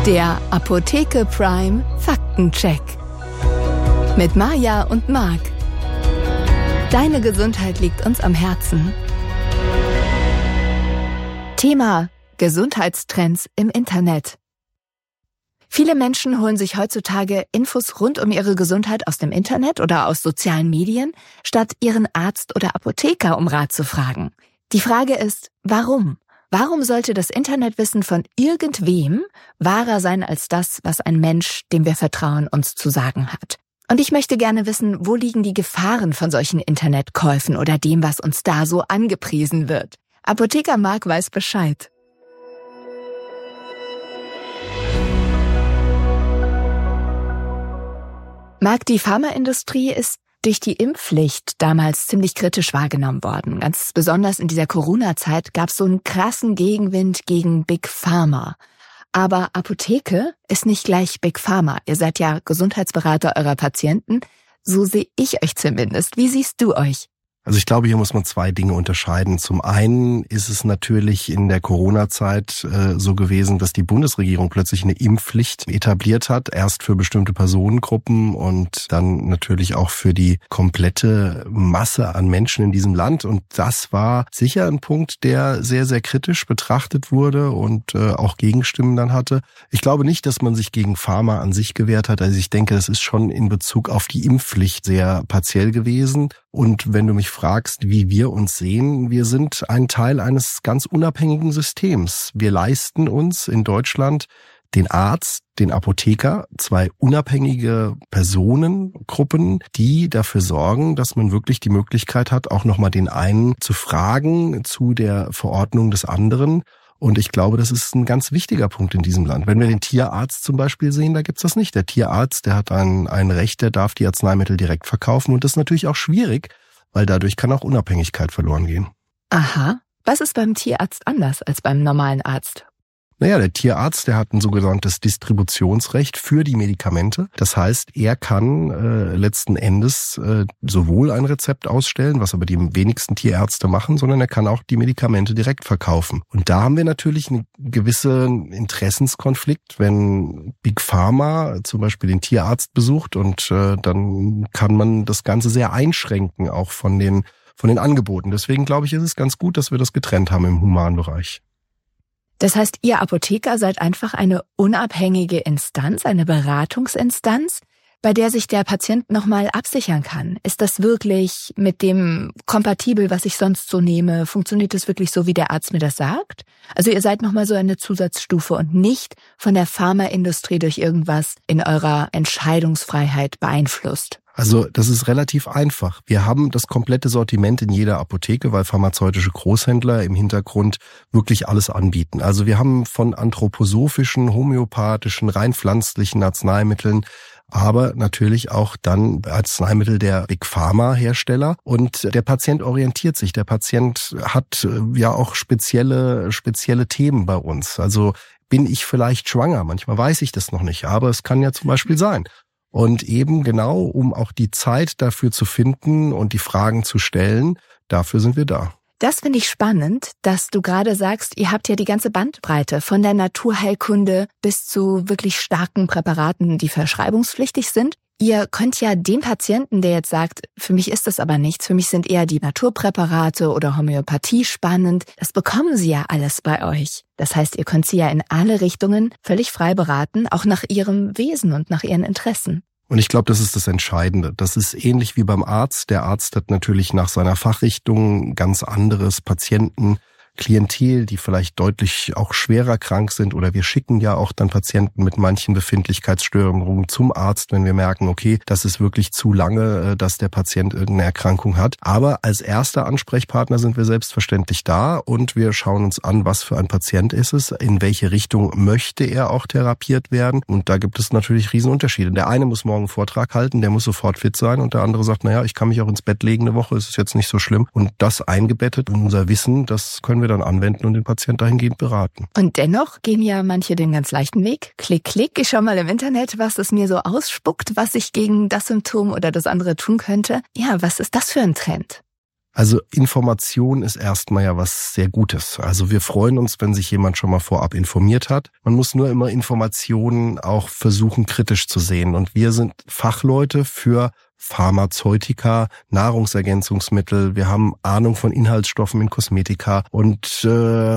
Der Apotheke Prime Faktencheck. Mit Maja und Marc. Deine Gesundheit liegt uns am Herzen. Thema: Gesundheitstrends im Internet. Viele Menschen holen sich heutzutage Infos rund um ihre Gesundheit aus dem Internet oder aus sozialen Medien, statt ihren Arzt oder Apotheker um Rat zu fragen. Die Frage ist, warum? Warum sollte das Internetwissen von irgendwem wahrer sein als das, was ein Mensch, dem wir vertrauen, uns zu sagen hat? Und ich möchte gerne wissen, wo liegen die Gefahren von solchen Internetkäufen oder dem, was uns da so angepriesen wird? Apotheker Marc weiß Bescheid. Marc, die Pharmaindustrie ist durch die Impfpflicht damals ziemlich kritisch wahrgenommen worden. Ganz besonders in dieser Corona-Zeit gab es so einen krassen Gegenwind gegen Big Pharma. Aber Apotheke ist nicht gleich Big Pharma. Ihr seid ja Gesundheitsberater eurer Patienten. So sehe ich euch zumindest. Wie siehst du euch? Also ich glaube, hier muss man zwei Dinge unterscheiden. Zum einen ist es natürlich in der Corona-Zeit so gewesen, dass die Bundesregierung plötzlich eine Impfpflicht etabliert hat. Erst für bestimmte Personengruppen und dann natürlich auch für die komplette Masse an Menschen in diesem Land. Und das war sicher ein Punkt, der sehr, sehr kritisch betrachtet wurde und auch Gegenstimmen dann hatte. Ich glaube nicht, dass man sich gegen Pharma an sich gewehrt hat. Also ich denke, das ist schon in Bezug auf die Impfpflicht sehr partiell gewesen. Und wenn du mich fragst, wie wir uns sehen, wir sind ein Teil eines ganz unabhängigen Systems. Wir leisten uns in Deutschland den Arzt, den Apotheker, zwei unabhängige Personengruppen, die dafür sorgen, dass man wirklich die Möglichkeit hat, auch nochmal den einen zu fragen zu der Verordnung des anderen. Und ich glaube, das ist ein ganz wichtiger Punkt in diesem Land. Wenn wir den Tierarzt zum Beispiel sehen, da gibt's das nicht. Der Tierarzt, der hat ein Recht, der darf die Arzneimittel direkt verkaufen. Und das ist natürlich auch schwierig, weil dadurch kann auch Unabhängigkeit verloren gehen. Aha. Was ist beim Tierarzt anders als beim normalen Arzt? Naja, der Tierarzt, der hat ein sogenanntes Distributionsrecht für die Medikamente. Das heißt, er kann letzten Endes sowohl ein Rezept ausstellen, was aber die wenigsten Tierärzte machen, sondern er kann auch die Medikamente direkt verkaufen. Und da haben wir natürlich einen gewissen Interessenskonflikt, wenn Big Pharma zum Beispiel den Tierarzt besucht und dann kann man das Ganze sehr einschränken, auch von den Angeboten. Deswegen glaube ich, ist es ganz gut, dass wir das getrennt haben im Humanbereich. Das heißt, ihr Apotheker seid einfach eine unabhängige Instanz, eine Beratungsinstanz, bei der sich der Patient nochmal absichern kann. Ist das wirklich mit dem kompatibel, was ich sonst so nehme? Funktioniert das wirklich so, wie der Arzt mir das sagt? Also ihr seid nochmal so eine Zusatzstufe und nicht von der Pharmaindustrie durch irgendwas in eurer Entscheidungsfreiheit beeinflusst. Also das ist relativ einfach. Wir haben das komplette Sortiment in jeder Apotheke, weil pharmazeutische Großhändler im Hintergrund wirklich alles anbieten. Also wir haben von anthroposophischen, homöopathischen, rein pflanzlichen Arzneimitteln, aber natürlich auch dann Arzneimittel der Big Pharma Hersteller. Und der Patient orientiert sich. Der Patient hat ja auch spezielle Themen bei uns. Also bin ich vielleicht schwanger? Manchmal weiß ich das noch nicht, aber es kann ja zum Beispiel sein. Und eben genau, um auch die Zeit dafür zu finden und die Fragen zu stellen, dafür sind wir da. Das finde ich spannend, dass du gerade sagst, ihr habt ja die ganze Bandbreite von der Naturheilkunde bis zu wirklich starken Präparaten, die verschreibungspflichtig sind. Ihr könnt ja dem Patienten, der jetzt sagt, für mich ist das aber nichts, für mich sind eher die Naturpräparate oder Homöopathie spannend, das bekommen sie ja alles bei euch. Das heißt, ihr könnt sie ja in alle Richtungen völlig frei beraten, auch nach ihrem Wesen und nach ihren Interessen. Und ich glaube, das ist das Entscheidende. Das ist ähnlich wie beim Arzt. Der Arzt hat natürlich nach seiner Fachrichtung ganz anderes Patientenklientel, die vielleicht deutlich auch schwerer krank sind. Oder wir schicken ja auch dann Patienten mit manchen Befindlichkeitsstörungen zum Arzt, wenn wir merken, okay, das ist wirklich zu lange, dass der Patient irgendeine Erkrankung hat. Aber als erster Ansprechpartner sind wir selbstverständlich da und wir schauen uns an, was für ein Patient ist es, in welche Richtung möchte er auch therapiert werden. Und da gibt es natürlich Riesenunterschiede. Der eine muss morgen einen Vortrag halten, der muss sofort fit sein und der andere sagt, naja, ich kann mich auch ins Bett legen eine Woche, es ist jetzt nicht so schlimm. Und das eingebettet in unser Wissen, das können wir dann anwenden und den Patienten dahingehend beraten. Und dennoch gehen ja manche den ganz leichten Weg. Klick, klick, ich schau mal im Internet, was es mir so ausspuckt, was ich gegen das Symptom oder das andere tun könnte. Ja, was ist das für ein Trend? Also Information ist erstmal ja was sehr Gutes. Also wir freuen uns, wenn sich jemand schon mal vorab informiert hat. Man muss nur immer Informationen auch versuchen, kritisch zu sehen. Und wir sind Fachleute für Pharmazeutika, Nahrungsergänzungsmittel. Wir haben Ahnung von Inhaltsstoffen in Kosmetika. Und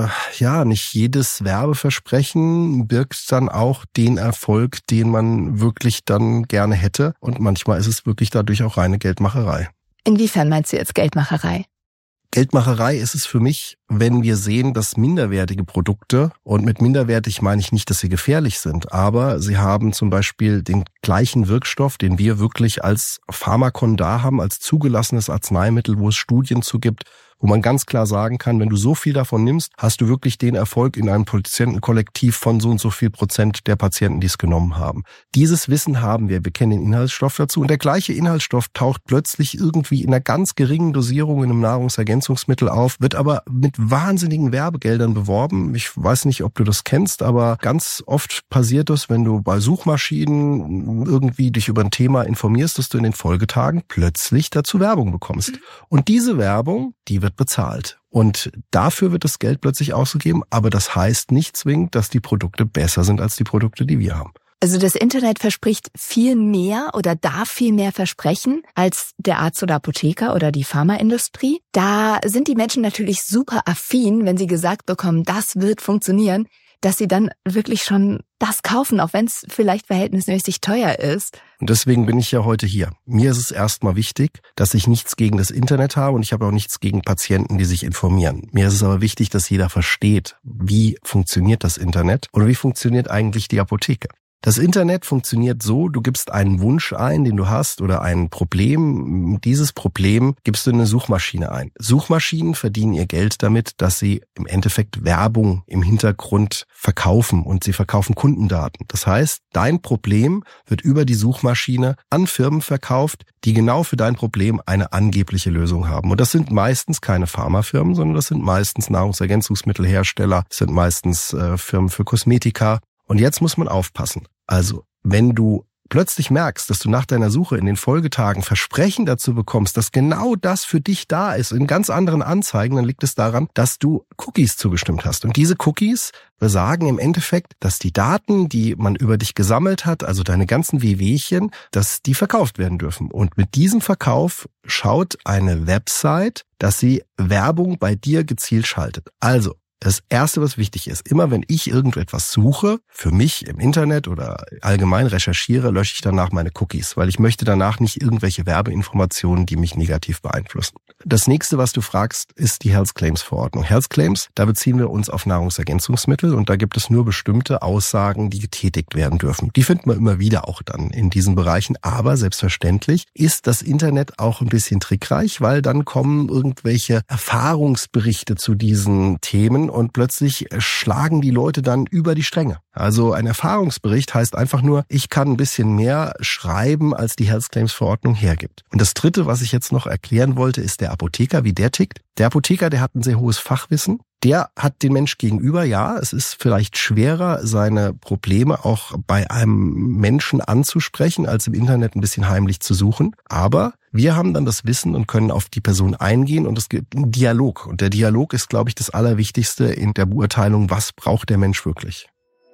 nicht jedes Werbeversprechen birgt dann auch den Erfolg, den man wirklich dann gerne hätte. Und manchmal ist es wirklich dadurch auch reine Geldmacherei. Inwiefern meinst du jetzt Geldmacherei? Geldmacherei ist es für mich, wenn wir sehen, dass minderwertige Produkte, und mit minderwertig meine ich nicht, dass sie gefährlich sind, aber sie haben zum Beispiel den gleichen Wirkstoff, den wir wirklich als Pharmakon da haben, als zugelassenes Arzneimittel, wo es Studien zu gibt, wo man ganz klar sagen kann, wenn du so viel davon nimmst, hast du wirklich den Erfolg in einem Patientenkollektiv von so und so viel Prozent der Patienten, die es genommen haben. Dieses Wissen haben wir. Wir kennen den Inhaltsstoff dazu und der gleiche Inhaltsstoff taucht plötzlich irgendwie in einer ganz geringen Dosierung in einem Nahrungsergänzungsmittel auf, wird aber mit wahnsinnigen Werbegeldern beworben. Ich weiß nicht, ob du das kennst, aber ganz oft passiert das, wenn du bei Suchmaschinen irgendwie dich über ein Thema informierst, dass du in den Folgetagen plötzlich dazu Werbung bekommst. Und diese Werbung, die wird bezahlt. Und dafür wird das Geld plötzlich ausgegeben, aber das heißt nicht zwingend, dass die Produkte besser sind als die Produkte, die wir haben. Also das Internet verspricht viel mehr oder darf viel mehr versprechen als der Arzt oder Apotheker oder die Pharmaindustrie. Da sind die Menschen natürlich super affin, wenn sie gesagt bekommen, das wird funktionieren, dass sie dann wirklich schon das kaufen, auch wenn es vielleicht verhältnismäßig teuer ist. Und deswegen bin ich ja heute hier. Mir ist es erstmal wichtig, dass ich nichts gegen das Internet habe und ich habe auch nichts gegen Patienten, die sich informieren. Mir ist es aber wichtig, dass jeder versteht, wie funktioniert das Internet oder wie funktioniert eigentlich die Apotheke. Das Internet funktioniert so, du gibst einen Wunsch ein, den du hast, oder ein Problem. Dieses Problem gibst du in eine Suchmaschine ein. Suchmaschinen verdienen ihr Geld damit, dass sie im Endeffekt Werbung im Hintergrund verkaufen und sie verkaufen Kundendaten. Das heißt, dein Problem wird über die Suchmaschine an Firmen verkauft, die genau für dein Problem eine angebliche Lösung haben. Und das sind meistens keine Pharmafirmen, sondern das sind meistens Nahrungsergänzungsmittelhersteller, das sind meistens Firmen für Kosmetika. Und jetzt muss man aufpassen. Also, wenn du plötzlich merkst, dass du nach deiner Suche in den Folgetagen Versprechen dazu bekommst, dass genau das für dich da ist, in ganz anderen Anzeigen, dann liegt es daran, dass du Cookies zugestimmt hast. Und diese Cookies besagen im Endeffekt, dass die Daten, die man über dich gesammelt hat, also deine ganzen Wehwehchen, dass die verkauft werden dürfen. Und mit diesem Verkauf schaut eine Website, dass sie Werbung bei dir gezielt schaltet. Also, das Erste, was wichtig ist, immer wenn ich irgendetwas suche, für mich im Internet oder allgemein recherchiere, lösche ich danach meine Cookies, weil ich möchte danach nicht irgendwelche Werbeinformationen, die mich negativ beeinflussen. Das nächste, was du fragst, ist die Health Claims Verordnung. Health Claims, da beziehen wir uns auf Nahrungsergänzungsmittel und da gibt es nur bestimmte Aussagen, die getätigt werden dürfen. Die finden wir immer wieder auch dann in diesen Bereichen, aber selbstverständlich ist das Internet auch ein bisschen trickreich, weil dann kommen irgendwelche Erfahrungsberichte zu diesen Themen und plötzlich schlagen die Leute dann über die Stränge. Also ein Erfahrungsbericht heißt einfach nur, ich kann ein bisschen mehr schreiben, als die Health Claims Verordnung hergibt. Und das Dritte, was ich jetzt noch erklären wollte, ist der Apotheker, wie der tickt. Der Apotheker, der hat ein sehr hohes Fachwissen. Der hat den Mensch gegenüber, ja, es ist vielleicht schwerer, seine Probleme auch bei einem Menschen anzusprechen, als im Internet ein bisschen heimlich zu suchen. Aber wir haben dann das Wissen und können auf die Person eingehen und es gibt einen Dialog. Und der Dialog ist, glaube ich, das Allerwichtigste in der Beurteilung, was braucht der Mensch wirklich.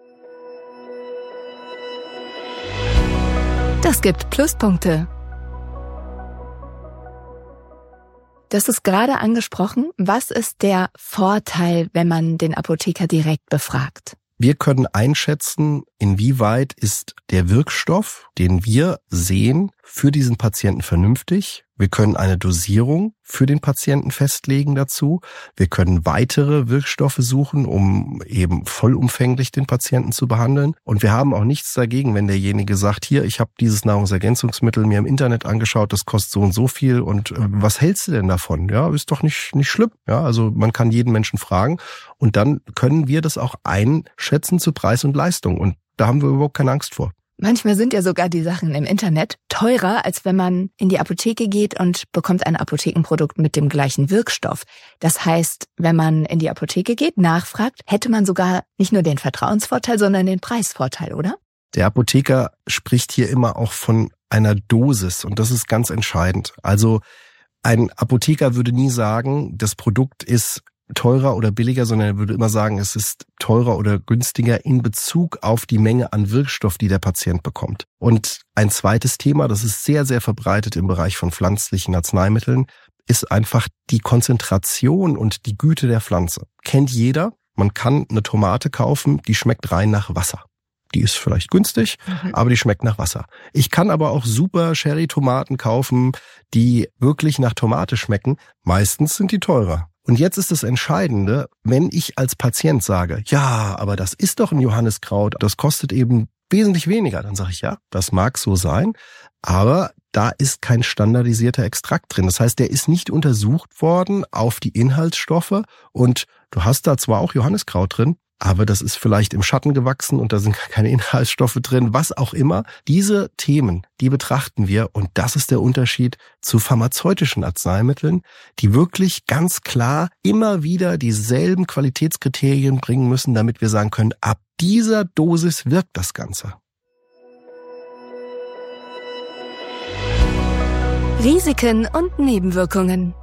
Das gibt Pluspunkte. Das ist gerade angesprochen. Was ist der Vorteil, wenn man den Apotheker direkt befragt? Wir können einschätzen, inwieweit ist der Wirkstoff, den wir sehen, für diesen Patienten vernünftig. Wir können eine Dosierung für den Patienten festlegen dazu. Wir können weitere Wirkstoffe suchen, um eben vollumfänglich den Patienten zu behandeln. Und wir haben auch nichts dagegen, wenn derjenige sagt, hier, ich habe dieses Nahrungsergänzungsmittel mir im Internet angeschaut, das kostet so und so viel und was hältst du denn davon? Ja, ist doch nicht schlimm. Ja, also man kann jeden Menschen fragen und dann können wir das auch einschätzen zu Preis und Leistung und da haben wir überhaupt keine Angst vor. Manchmal sind ja sogar die Sachen im Internet teurer, als wenn man in die Apotheke geht und bekommt ein Apothekenprodukt mit dem gleichen Wirkstoff. Das heißt, wenn man in die Apotheke geht, nachfragt, hätte man sogar nicht nur den Vertrauensvorteil, sondern den Preisvorteil, oder? Der Apotheker spricht hier immer auch von einer Dosis und das ist ganz entscheidend. Also Ein Apotheker würde nie sagen, das Produkt ist teurer oder billiger, sondern er würde immer sagen, es ist teurer oder günstiger in Bezug auf die Menge an Wirkstoff, die der Patient bekommt. Und ein zweites Thema, das ist sehr, sehr verbreitet im Bereich von pflanzlichen Arzneimitteln, ist einfach die Konzentration und die Güte der Pflanze. Kennt jeder, man kann eine Tomate kaufen, die schmeckt rein nach Wasser. Die ist vielleicht günstig, aber die schmeckt nach Wasser. Ich kann aber auch super Cherry-Tomaten kaufen, die wirklich nach Tomate schmecken. Meistens sind die teurer. Und jetzt ist das Entscheidende, wenn ich als Patient sage, ja, aber das ist doch ein Johanniskraut, das kostet eben wesentlich weniger. Dann sage ich, ja, das mag so sein, aber da ist kein standardisierter Extrakt drin. Das heißt, der ist nicht untersucht worden auf die Inhaltsstoffe und du hast da zwar auch Johanniskraut drin, aber das ist vielleicht im Schatten gewachsen und da sind keine Inhaltsstoffe drin, was auch immer. Diese Themen, die betrachten wir und das ist der Unterschied zu pharmazeutischen Arzneimitteln, die wirklich ganz klar immer wieder dieselben Qualitätskriterien bringen müssen, damit wir sagen können, ab dieser Dosis wirkt das Ganze. Risiken und Nebenwirkungen.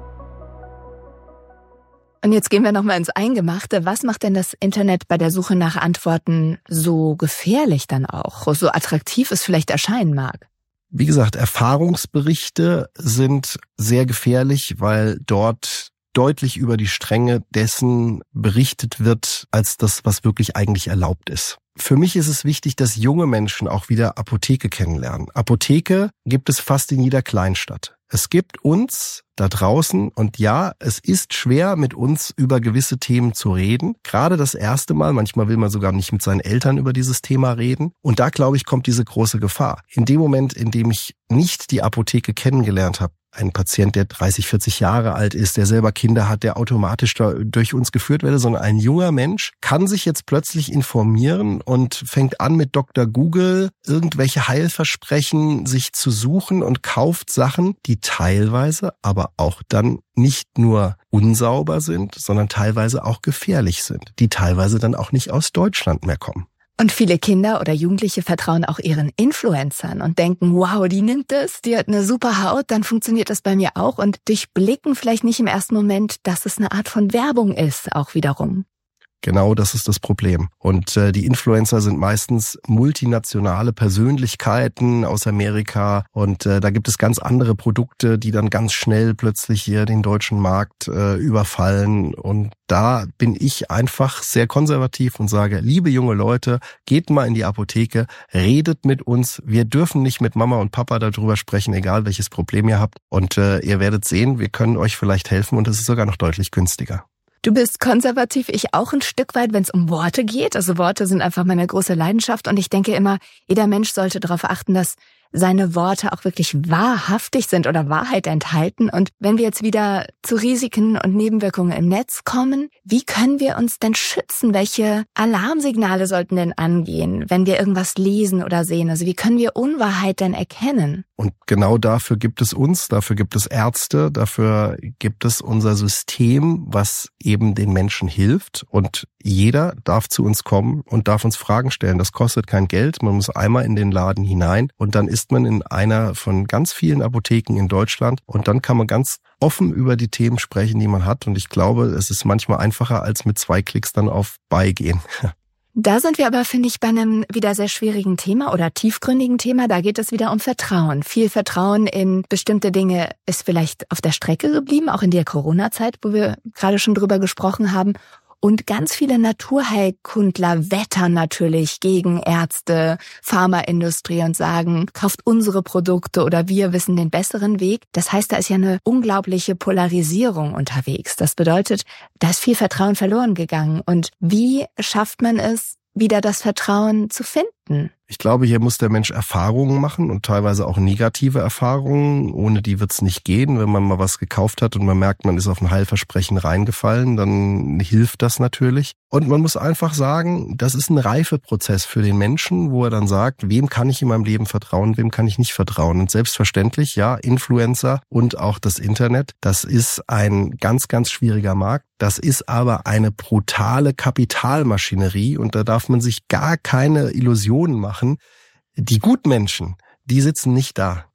Und jetzt gehen wir nochmal ins Eingemachte. Was macht denn das Internet bei der Suche nach Antworten so gefährlich dann auch, so attraktiv es vielleicht erscheinen mag? Wie gesagt, Erfahrungsberichte sind sehr gefährlich, weil dort deutlich über die Stränge dessen berichtet wird, als das, was wirklich eigentlich erlaubt ist. Für mich ist es wichtig, dass junge Menschen auch wieder Apotheke kennenlernen. Apotheke gibt es fast in jeder Kleinstadt. Es gibt uns da draußen und ja, es ist schwer, mit uns über gewisse Themen zu reden. Gerade das erste Mal, manchmal will man sogar nicht mit seinen Eltern über dieses Thema reden. Und da, glaube ich, kommt diese große Gefahr. In dem Moment, in dem ich nicht die Apotheke kennengelernt habe, ein Patient, der 30, 40 Jahre alt ist, der selber Kinder hat, der automatisch durch uns geführt werde, sondern ein junger Mensch kann sich jetzt plötzlich informieren und fängt an mit Dr. Google irgendwelche Heilversprechen sich zu suchen und kauft Sachen, die teilweise aber auch dann nicht nur unsauber sind, sondern teilweise auch gefährlich sind, die teilweise dann auch nicht aus Deutschland mehr kommen. Und viele Kinder oder Jugendliche vertrauen auch ihren Influencern und denken, wow, die nimmt es, die hat eine super Haut, dann funktioniert das bei mir auch und durchblicken vielleicht nicht im ersten Moment, dass es eine Art von Werbung ist, auch wiederum. Genau, das ist das Problem. Und die Influencer sind meistens multinationale Persönlichkeiten aus Amerika und da gibt es ganz andere Produkte, die dann ganz schnell plötzlich hier den deutschen Markt überfallen. Und da bin ich einfach sehr konservativ und sage, liebe junge Leute, geht mal in die Apotheke, redet mit uns. Wir dürfen nicht mit Mama und Papa darüber sprechen, egal welches Problem ihr habt. Und ihr werdet sehen, wir können euch vielleicht helfen und es ist sogar noch deutlich günstiger. Du bist konservativ, ich auch ein Stück weit, wenn es um Worte geht. Also Worte sind einfach meine große Leidenschaft und ich denke immer, jeder Mensch sollte darauf achten, dass seine Worte auch wirklich wahrhaftig sind oder Wahrheit enthalten. Und wenn wir jetzt wieder zu Risiken und Nebenwirkungen im Netz kommen, wie können wir uns denn schützen? Welche Alarmsignale sollten denn angehen, wenn wir irgendwas lesen oder sehen? Also wie können wir Unwahrheit denn erkennen? Und genau dafür gibt es uns, dafür gibt es Ärzte, dafür gibt es unser System, was eben den Menschen hilft. Und jeder darf zu uns kommen und darf uns Fragen stellen. Das kostet kein Geld. Man muss einmal in den Laden hinein und dann ist man in einer von ganz vielen Apotheken in Deutschland und dann kann man ganz offen über die Themen sprechen, die man hat. Und ich glaube, es ist manchmal einfacher, als mit 2 Klicks dann auf Beigehen. Da sind wir aber, finde ich, bei einem wieder sehr schwierigen Thema oder tiefgründigen Thema. Da geht es wieder um Vertrauen. Viel Vertrauen in bestimmte Dinge ist vielleicht auf der Strecke geblieben, auch in der Corona-Zeit, wo wir gerade schon drüber gesprochen haben. Und ganz viele Naturheilkundler wettern natürlich gegen Ärzte, Pharmaindustrie und sagen, kauft unsere Produkte oder wir wissen den besseren Weg. Das heißt, da ist ja eine unglaubliche Polarisierung unterwegs. Das bedeutet, da ist viel Vertrauen verloren gegangen. Und wie schafft man es, wieder das Vertrauen zu finden? Ich glaube, hier muss der Mensch Erfahrungen machen und teilweise auch negative Erfahrungen. Ohne die wird's nicht gehen. Wenn man mal was gekauft hat und man merkt, man ist auf ein Heilversprechen reingefallen, dann hilft das natürlich. Und man muss einfach sagen, das ist ein Reifeprozess für den Menschen, wo er dann sagt, wem kann ich in meinem Leben vertrauen, wem kann ich nicht vertrauen. Und selbstverständlich, ja, Influencer und auch das Internet, das ist ein ganz, ganz schwieriger Markt. Das ist aber eine brutale Kapitalmaschinerie und da darf man sich gar keine Illusionen machen. Die Gutmenschen, die sitzen nicht da.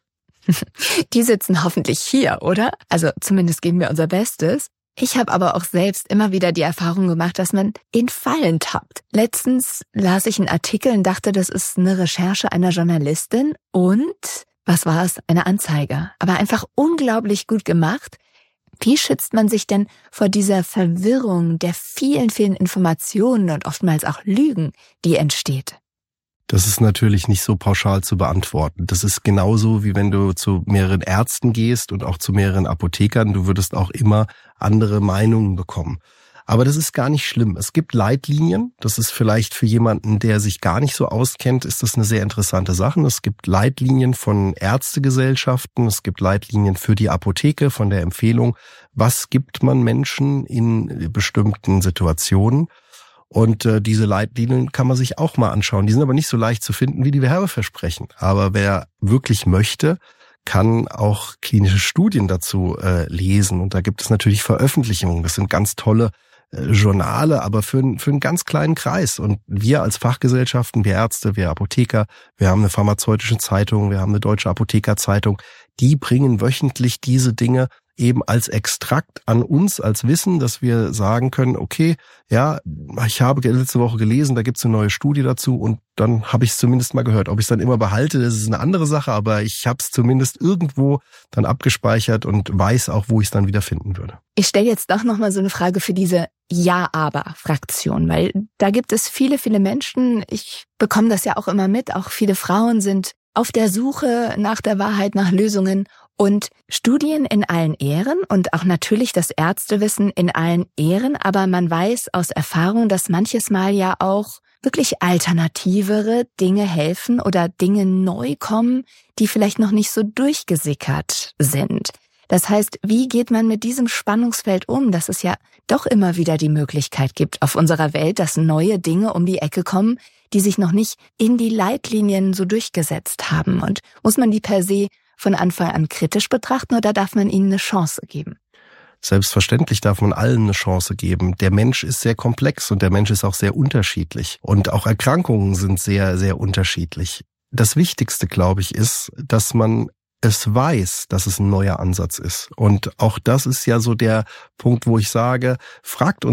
Die sitzen hoffentlich hier, oder? Also zumindest geben wir unser Bestes. Ich habe aber auch selbst immer wieder die Erfahrung gemacht, dass man in Fallen tappt. Letztens las ich einen Artikel und dachte, das ist eine Recherche einer Journalistin und, was war es? Eine Anzeige. Aber einfach unglaublich gut gemacht. Wie schützt man sich denn vor dieser Verwirrung der vielen, vielen Informationen und oftmals auch Lügen, die entsteht? Das ist natürlich nicht so pauschal zu beantworten. Das ist genauso, wie wenn du zu mehreren Ärzten gehst und auch zu mehreren Apothekern. Du würdest auch immer andere Meinungen bekommen. Aber das ist gar nicht schlimm. Es gibt Leitlinien. Das ist vielleicht für jemanden, der sich gar nicht so auskennt, ist das eine sehr interessante Sache. Es gibt Leitlinien von Ärztegesellschaften. Es gibt Leitlinien für die Apotheke von der Empfehlung, was gibt man Menschen in bestimmten Situationen. Und diese Leitlinien kann man sich auch mal anschauen. Die sind aber nicht so leicht zu finden wie die Werbeversprechen. Aber wer wirklich möchte, kann auch klinische Studien dazu lesen. Und da gibt es natürlich Veröffentlichungen. Das sind ganz tolle Journale, aber für einen ganz kleinen Kreis. Und wir als Fachgesellschaften, wir Ärzte, wir Apotheker, wir haben eine pharmazeutische Zeitung, wir haben eine deutsche Apothekerzeitung, die bringen wöchentlich diese Dinge eben als Extrakt an uns, als Wissen, dass wir sagen können, okay, ja, ich habe letzte Woche gelesen, da gibt es eine neue Studie dazu und dann habe ich es zumindest mal gehört. Ob ich es dann immer behalte, das ist eine andere Sache, aber ich habe es zumindest irgendwo dann abgespeichert und weiß auch, wo ich es dann wieder finden würde. Ich stelle jetzt doch nochmal so eine Frage für diese Ja-Aber-Fraktion, weil da gibt es viele, viele Menschen, ich bekomme das ja auch immer mit, auch viele Frauen sind auf der Suche nach der Wahrheit, nach Lösungen. Und Studien in allen Ehren und auch natürlich das Ärztewissen in allen Ehren, aber man weiß aus Erfahrung, dass manches Mal ja auch wirklich alternativere Dinge helfen oder Dinge neu kommen, die vielleicht noch nicht so durchgesickert sind. Das heißt, wie geht man mit diesem Spannungsfeld um, dass es ja doch immer wieder die Möglichkeit gibt auf unserer Welt, dass neue Dinge um die Ecke kommen, die sich noch nicht in die Leitlinien so durchgesetzt haben? Und muss man die per se von Anfang an kritisch betrachten oder darf man ihnen eine Chance geben? Selbstverständlich darf man allen eine Chance geben. Der Mensch ist sehr komplex und der Mensch ist auch sehr unterschiedlich. Und auch Erkrankungen sind sehr, sehr unterschiedlich. Das Wichtigste, glaube ich, ist, dass man es weiß, dass es ein neuer Ansatz ist. Und auch das ist ja so der Punkt, wo ich sage, fragt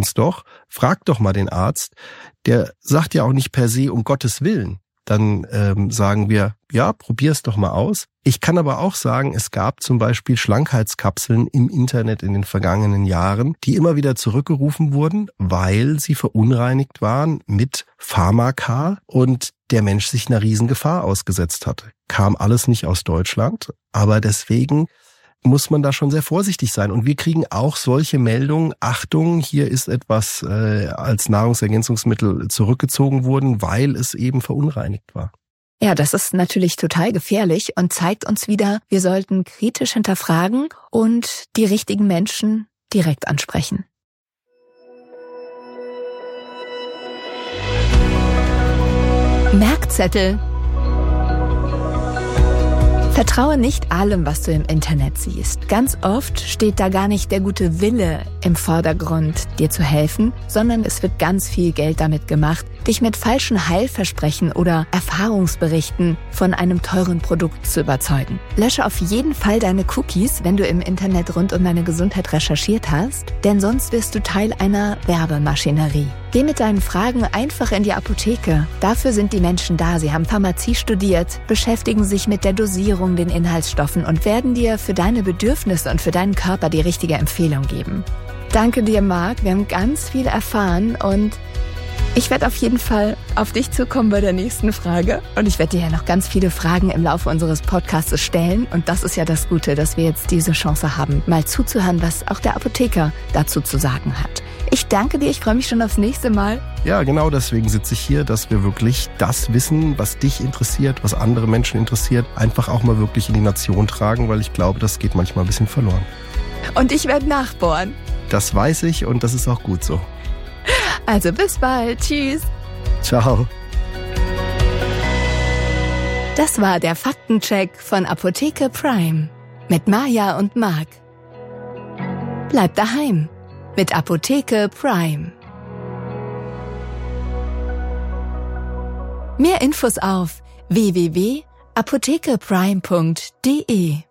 doch mal den Arzt. Der sagt ja auch nicht per se um Gottes Willen. Dann sagen wir, ja, probier's doch mal aus. Ich kann aber auch sagen, es gab zum Beispiel Schlankheitskapseln im Internet in den vergangenen Jahren, die immer wieder zurückgerufen wurden, weil sie verunreinigt waren mit Pharmaka und der Mensch sich einer Riesengefahr ausgesetzt hatte. Kam alles nicht aus Deutschland, aber deswegen muss man da schon sehr vorsichtig sein. Und wir kriegen auch solche Meldungen, Achtung, hier ist etwas als Nahrungsergänzungsmittel zurückgezogen worden, weil es eben verunreinigt war. Ja, das ist natürlich total gefährlich und zeigt uns wieder, wir sollten kritisch hinterfragen und die richtigen Menschen direkt ansprechen. Merkzettel. Vertraue nicht allem, was du im Internet siehst. Ganz oft steht da gar nicht der gute Wille im Vordergrund, dir zu helfen, sondern es wird ganz viel Geld damit gemacht, dich mit falschen Heilversprechen oder Erfahrungsberichten von einem teuren Produkt zu überzeugen. Lösche auf jeden Fall deine Cookies, wenn du im Internet rund um deine Gesundheit recherchiert hast, denn sonst wirst du Teil einer Werbemaschinerie. Geh mit deinen Fragen einfach in die Apotheke. Dafür sind die Menschen da. Sie haben Pharmazie studiert, beschäftigen sich mit der Dosierung, den Inhaltsstoffen und werden dir für deine Bedürfnisse und für deinen Körper die richtige Empfehlung geben. Danke dir, Marc. Wir haben ganz viel erfahren und ich werde auf jeden Fall auf dich zukommen bei der nächsten Frage. Und ich werde dir ja noch ganz viele Fragen im Laufe unseres Podcasts stellen. Und das ist ja das Gute, dass wir jetzt diese Chance haben, mal zuzuhören, was auch der Apotheker dazu zu sagen hat. Ich danke dir, ich freue mich schon aufs nächste Mal. Ja, genau deswegen sitze ich hier, dass wir wirklich das Wissen, was dich interessiert, was andere Menschen interessiert, einfach auch mal wirklich in die Nation tragen, weil ich glaube, das geht manchmal ein bisschen verloren. Und ich werde nachbohren. Das weiß ich und das ist auch gut so. Also bis bald. Tschüss. Ciao. Das war der Faktencheck von Apotheke Prime mit Maja und Marc. Bleib daheim mit Apotheke Prime. Mehr Infos auf www.apothekeprime.de apothekeprime.de